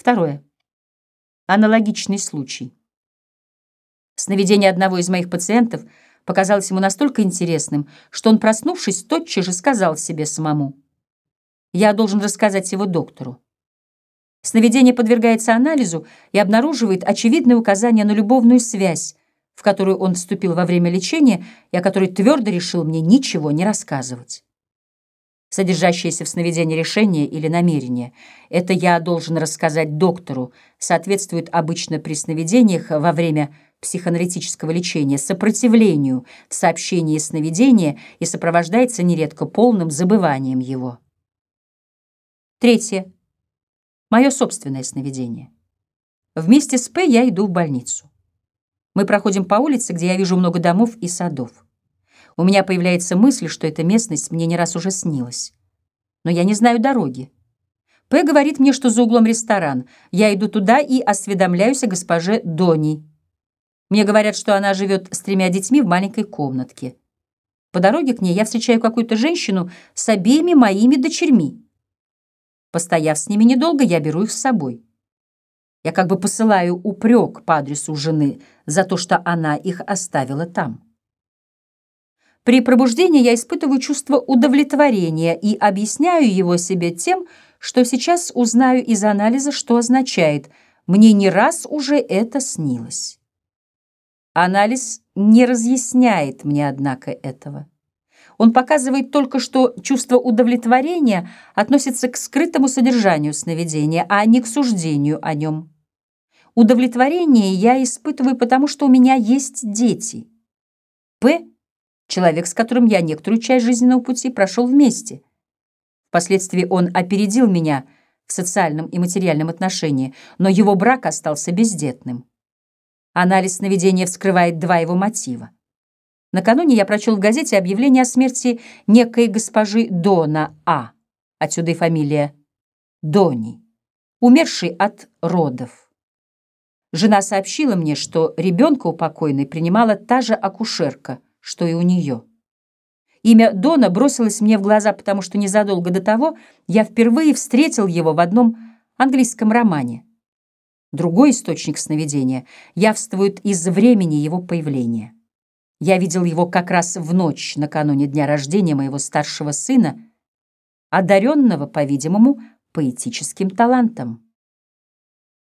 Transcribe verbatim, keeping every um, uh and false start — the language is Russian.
Второе. Аналогичный случай. Сновидение одного из моих пациентов показалось ему настолько интересным, что он, проснувшись, тотчас же сказал себе самому: «Я должен рассказать его доктору». Сновидение подвергается анализу и обнаруживает очевидные указания на любовную связь, в которую он вступил во время лечения и о которой твердо решил мне ничего не рассказывать. Содержащееся в сновидении решение или намерение — это «я должен рассказать доктору» соответствует обычно при сновидениях во время психоаналитического лечения сопротивлению в сообщении сновидения и сопровождается нередко полным забыванием его. Третье. Мое собственное сновидение. Вместе с П я иду в больницу. Мы проходим по улице, где я вижу много домов и садов. У меня появляется мысль, что эта местность мне не раз уже снилась. Но я не знаю дороги. П говорит мне, что за углом ресторан. Я иду туда и осведомляюсь о госпоже Дони. Мне говорят, что она живет с тремя детьми в маленькой комнатке. По дороге к ней я встречаю какую-то женщину с обеими моими дочерьми. Постояв с ними недолго, я беру их с собой. Я как бы посылаю упрек по адресу жены за то, что она их оставила там. При пробуждении я испытываю чувство удовлетворения и объясняю его себе тем, что сейчас узнаю из анализа, что означает «мне не раз уже это снилось». Анализ не разъясняет мне, однако, этого. Он показывает только, что чувство удовлетворения относится к скрытому содержанию сновидения, а не к суждению о нем. Удовлетворение я испытываю потому, что у меня есть дети. П — человек, с которым я некоторую часть жизненного пути прошел вместе. Впоследствии он опередил меня в социальном и материальном отношении, но его брак остался бездетным. Анализ сновидения вскрывает два его мотива. Накануне я прочел в газете объявление о смерти некой госпожи Дона А., отсюда и фамилия Дони, умершей от родов. Жена сообщила мне, что ребенка у покойной принимала та же акушерка, что и у нее. Имя Дона бросилось мне в глаза, потому что незадолго до того я впервые встретил его в одном английском романе. Другой источник сновидения явствует из времени его появления. Я видел его как раз в ночь накануне дня рождения моего старшего сына, одаренного, по-видимому, поэтическим талантом.